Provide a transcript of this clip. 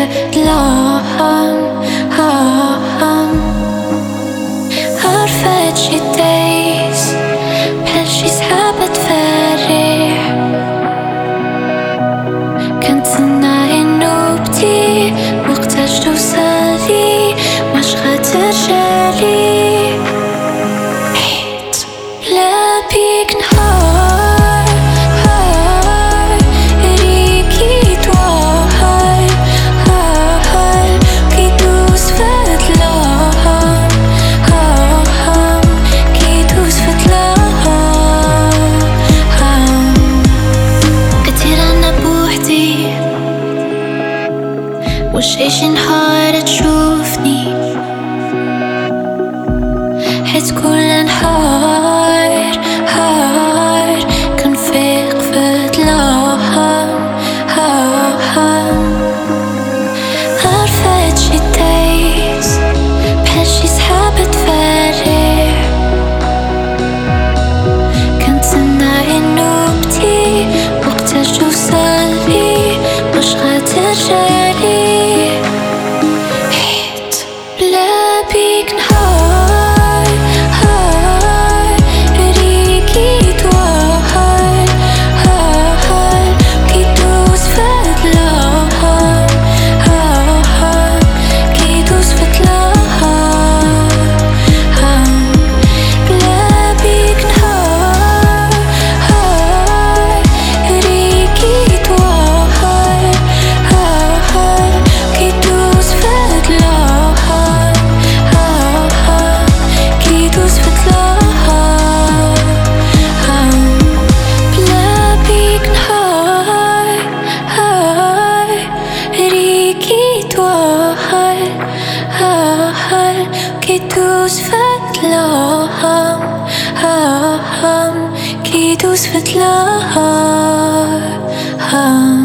فدلاهم عرفت شي دايز بحال شي سحابة تفرح كنتسنى انو بدي وقتاش توصلي واش غترجعلي حيت بلا بيك نهار ريكي توهر كيدوز فدلاهم كيدوز فدلاهم كتير انا بوحدي واش عيش نهار تشوفني حيت كل نهار كنفيق فدلاهم عرفت شي دايز بحال شي سحابة تفرح كنتسنى انو بدي وقتاش توصلي واش غترجعلي حيت بلا بيك نهار ريكي توهر كيدوز فدلاهم كيدوز فدلاهم بلا بيك نهار ريكي توهر كيدوز فدلاهم كيدوز فدلاهم بلا بيك نهار ريكي توهر كيدوز فدلاهم كيدوز فدلاهم